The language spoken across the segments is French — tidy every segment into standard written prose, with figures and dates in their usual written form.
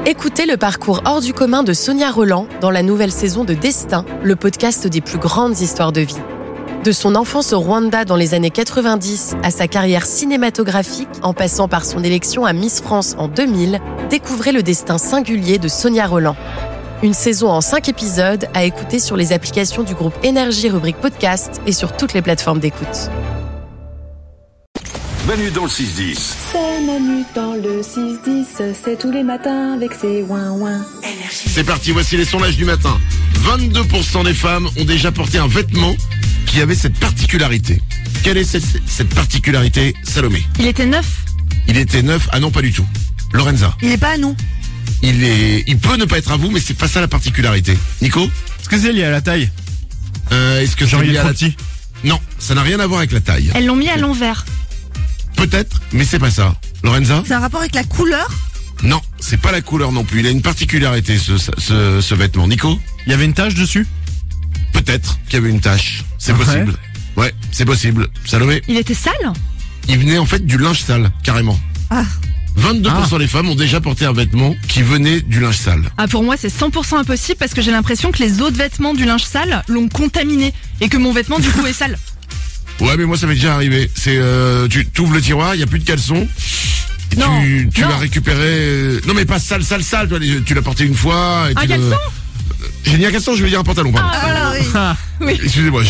Écoutez le parcours hors du commun de Sonia Rolland dans la nouvelle saison de Destin, le podcast des plus grandes histoires de vie. De son enfance au Rwanda dans les années 90 à sa carrière cinématographique, en passant par son élection à Miss France en 2000, découvrez le destin singulier de Sonia Rolland. Une saison en 5 épisodes à écouter sur les applications du groupe Énergie rubrique podcast et sur toutes les plateformes d'écoute. Manu dans le 6-10. C'est Manu dans le 6-10, c'est tous les matins avec ses ouin-ouin. C'est parti, voici les sondages du matin. 22% des femmes ont déjà porté un vêtement qui avait cette particularité. Quelle est cette particularité, Salomé? Il était neuf. Il était neuf? Ah non, pas du tout. Lorenza? Il est pas à nous. Il peut ne pas être à vous, mais c'est pas ça la particularité. Nico? Est-ce que c'est lié à la taille? Est-ce que Genre c'est il lié est à trop la... petit? Non, ça n'a rien à voir avec la taille. Elles l'ont mis à l'envers. Peut-être, mais c'est pas ça. Lorenza? C'est un rapport avec la couleur? Non, c'est pas la couleur non plus. Il a une particularité, ce vêtement. Nico? Il y avait une tache dessus? Peut-être qu'il y avait une tache. C'est Ouais. possible. Ouais, c'est possible. Salomé? Il était sale? Il venait en fait du linge sale, carrément. Ah. 22% des femmes ont déjà porté un vêtement qui venait du linge sale. Ah, pour moi, c'est 100% impossible parce que j'ai l'impression que les autres vêtements du linge sale l'ont contaminé et que mon vêtement, du coup, est sale. Ouais, mais moi ça m'est déjà arrivé. C'est tu ouvres le tiroir, il y a plus de caleçon. Et Non, tu non. l'as récupéré. Non mais pas sale. Tu l'as porté une fois. Et Un tu caleçon? J'ai dit un caleçon, je veux dire un pantalon. Pardon. Ah, voilà, oui. Oui. Excusez-moi,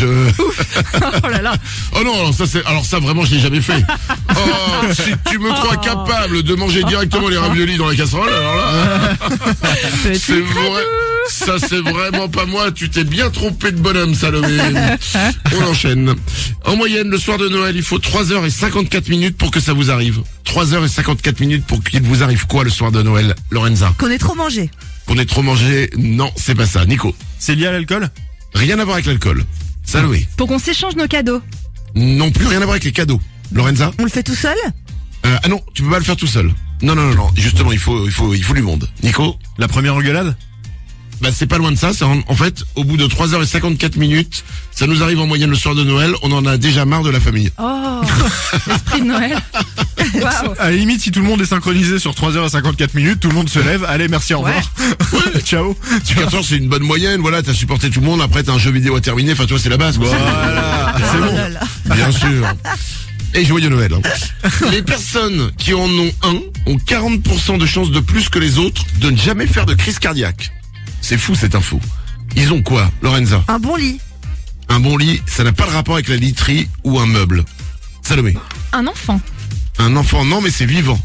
Oh là là. Oh non, alors ça vraiment je l'ai jamais fait. Oh, si tu me crois capable de manger directement les raviolis dans la casserole, alors là, c'est vrai. Ça c'est vraiment pas moi, tu t'es bien trompé de bonhomme, Salomé. On enchaîne. En moyenne, le soir de Noël, il faut 3h54 minutes pour que ça vous arrive. 3h54 minutes pour qu'il vous arrive quoi le soir de Noël, Lorenza? Qu'on ait trop mangé. Qu'on ait trop mangé? Non, c'est pas ça. Nico? C'est lié à l'alcool? Rien à voir avec l'alcool. Salomé? Pour qu'on s'échange nos cadeaux. Non plus, rien à voir avec les cadeaux. Lorenza? On le fait tout seul? Ah non, tu peux pas le faire tout seul. Non. Justement, il faut du monde. Nico? La première engueulade? Bah c'est pas loin de ça, c'est en fait, au bout de 3h54 minutes, ça nous arrive en moyenne le soir de Noël, on en a déjà marre de la famille. Oh, l'esprit de Noël. Waouh. À la limite, si tout le monde est synchronisé sur 3h54 minutes, tout le monde se lève, allez, merci, au revoir. Ouais. Ciao. 4 heures c'est une bonne moyenne, voilà, t'as supporté tout le monde, après t'as un jeu vidéo à terminer, enfin toi c'est la base. Quoi. Voilà, c'est Oh bon. là là. Bien sûr. Et joyeux Noël. Hein. Les personnes qui en ont un ont 40% de chances de plus que les autres de ne jamais faire de crise cardiaque. C'est fou cette info. Ils ont quoi, Lorenza? Un bon lit. Un bon lit, ça n'a pas de rapport avec la literie ou un meuble. Salomé? Un enfant. Un enfant, non mais c'est vivant.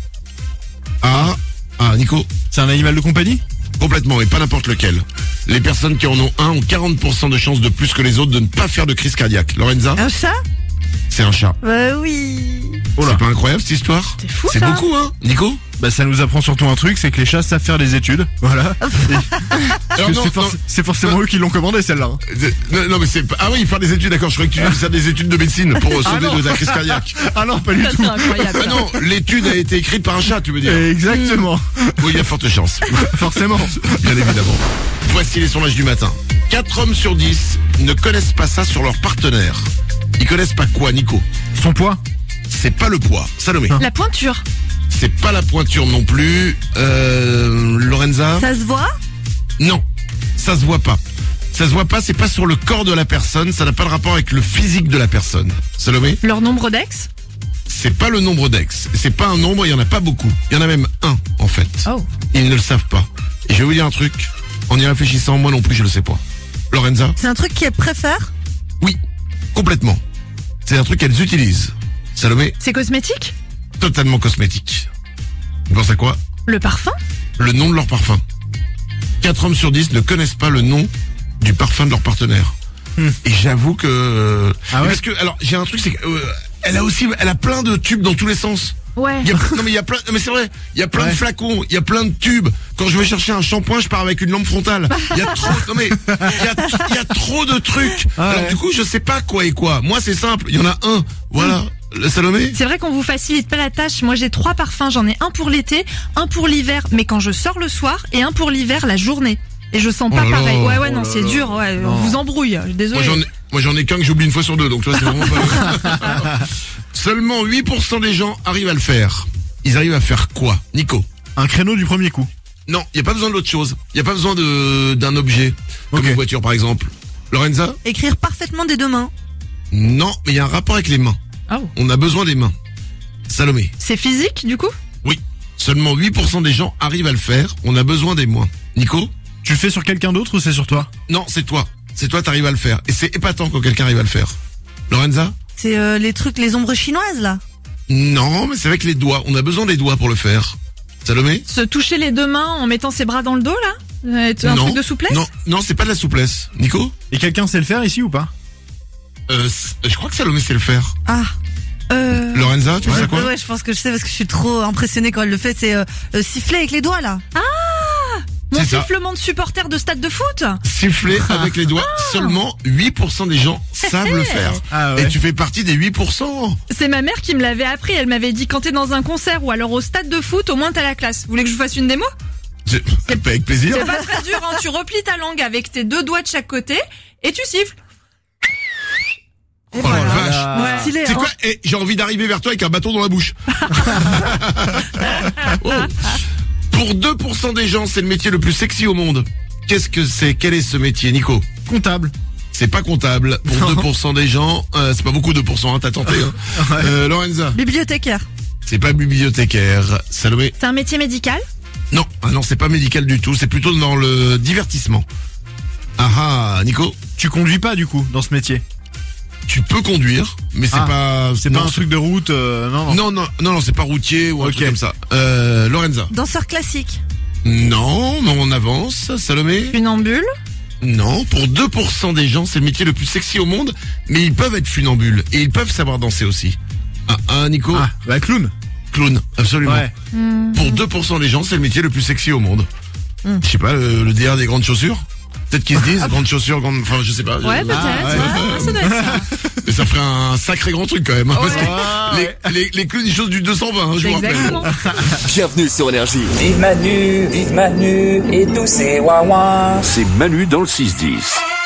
Ah, Nico? C'est un animal de compagnie? Complètement, et pas n'importe lequel. Les personnes qui en ont un ont 40% de chances de plus que les autres de ne pas faire de crise cardiaque. Lorenza? Un chat? C'est un chat. Bah oui. C'est pas incroyable cette histoire? C'est fou, C'est ça. beaucoup, hein, Nico? Bah ça nous apprend surtout un truc, c'est que les chats savent faire des études. Voilà. Parce que c'est forcément eux qui l'ont commandé celle-là. Non mais c'est pas... Ah oui, faire des études, d'accord, je croyais que tu devais faire des études de médecine pour sauver de la crise cardiaque. Ah non, pas du Ça, tout. c'est incroyable. Ah non, l'étude a été écrite par un chat, tu veux dire? Exactement. Oui, il y a forte chance. Forcément. Bien évidemment. Voici les sondages du matin. 4 hommes sur 10 ne connaissent pas ça sur leur partenaire. Ils connaissent pas quoi, Nico? Son poids? C'est pas le poids. Salomé? La pointure. C'est pas la pointure non plus. Lorenza? Ça se voit? Non, ça se voit pas. Ça se voit pas, c'est pas sur le corps de la personne, ça n'a pas de rapport avec le physique de la personne. Salomé? Leur nombre d'ex. C'est pas le nombre d'ex. C'est pas un nombre, il y en a pas beaucoup. Il y en a même un, en fait. Oh. Ils ne le savent pas. Et je vais vous dire un truc, en y réfléchissant, moi non plus je le sais pas. Lorenza? C'est un truc qu'elle préfère? Oui, complètement. C'est un truc qu'elles utilisent. Salomé? C'est cosmétique? Totalement cosmétique. Vous pensez à quoi? Le parfum? Le nom de leur parfum. 4 hommes sur 10 ne connaissent pas le nom du parfum de leur partenaire. Et j'avoue que... Ah ouais? Parce que, alors, j'ai un truc, c'est que... elle a plein de tubes dans tous les sens. Ouais. Non mais il y a plein, non mais c'est vrai, il y a plein de Ouais. flacons, il y a plein de tubes. Quand je vais chercher un shampoing, je pars avec une lampe frontale. Il y a trop, non mais il y a trop de trucs. Ah Alors ouais. du coup, je sais pas quoi et quoi. Moi, c'est simple, il y en a un. Voilà. Le Salomé? C'est vrai qu'on vous facilite pas la tâche. Moi, j'ai 3 parfums. J'en ai un pour l'été, un pour l'hiver, mais quand je sors le soir, et un pour l'hiver la journée. Et je sens pas Oh là pareil. là, Ouais, oh non, là c'est là. dur. Ouais, on vous embrouille. Désolé. Moi j'en ai qu'un que j'oublie une fois sur 2, donc toi c'est vraiment pas... Seulement 8% des gens arrivent à le faire. Ils arrivent à faire quoi, Nico? Un créneau du premier coup. Non, il y a pas besoin d'autre chose. Il y a pas besoin d'un objet. Comme une voiture par exemple. Lorenza? Écrire parfaitement des deux mains. Non, mais il y a un rapport avec les mains. Oh. On a besoin des mains. Salomé? C'est physique, du coup? Oui. Seulement 8% des gens arrivent à le faire. On a besoin des moins. Nico? Tu le fais sur quelqu'un d'autre ou c'est sur toi? Non, c'est toi. C'est toi, t'arrives à le faire. Et c'est épatant quand quelqu'un arrive à le faire. Lorenza? C'est les ombres chinoises, là. Non, mais c'est avec les doigts. On a besoin des doigts pour le faire. Salomé? Se toucher les deux mains en mettant ses bras dans le dos, là? Un truc de souplesse? Non, c'est pas de la souplesse. Nico? Et quelqu'un sait le faire ici ou pas? Je crois que Salomé sait le faire. Ah. Lorenza, tu sais quoi? Ouais, je pense que je sais parce que je suis trop impressionnée quand elle le fait. C'est siffler avec les doigts, là. Mon C'est ça. sifflement de supporter de stade de foot? Siffler avec les doigts. Seulement 8% des gens savent le faire. Ah ouais. Et tu fais partie des 8%. C'est ma mère qui me l'avait appris. Elle m'avait dit quand t'es dans un concert ou alors au stade de foot, au moins t'as la classe. Vous voulez que je vous fasse une démo? Avec plaisir. C'est pas très dur, hein. Tu replies ta langue avec tes deux doigts de chaque côté et tu siffles. Oh la vache. Ouais. Stylé, C'est hein. quoi? J'ai envie d'arriver vers toi avec un bâton dans la bouche. Oh. Pour 2% des gens, c'est le métier le plus sexy au monde. Qu'est-ce que c'est? Quel est ce métier, Nico? Comptable. C'est pas comptable. Pour 2% des gens, c'est pas beaucoup 2%, hein, t'as tenté. Hein. Lorenza? Bibliothécaire. C'est pas bibliothécaire. Salomé? C'est un métier médical? Non, non, c'est pas médical du tout. C'est plutôt dans le divertissement. Nico? Tu conduis pas du coup dans ce métier? Tu peux conduire, mais c'est pas... C'est pas un truc de route, non. Non, c'est pas routier ou un truc comme ça. Lorenza? Danseur classique. Non, on avance. Salomé? Funambule? Non, pour 2% des gens, c'est le métier le plus sexy au monde, mais ils peuvent être funambules et ils peuvent savoir danser aussi. Nico? Clown. Clown, absolument. Ouais. Pour 2% des gens, c'est le métier le plus sexy au monde. Je sais pas, le DR des grandes chaussures? Peut-être qu'ils se disent, grandes chaussures, enfin, je sais pas. Ouais, peut-être. Ouais, ça doit être ça. Mais ça ferait un sacré grand truc quand même. Parce que les clowns, ils chaussent du 220, hein, je vous rappelle. Exactement. Bienvenue sur Énergie. Vive Manu et tous ces ouin-ouin. C'est Manu dans le 6-10.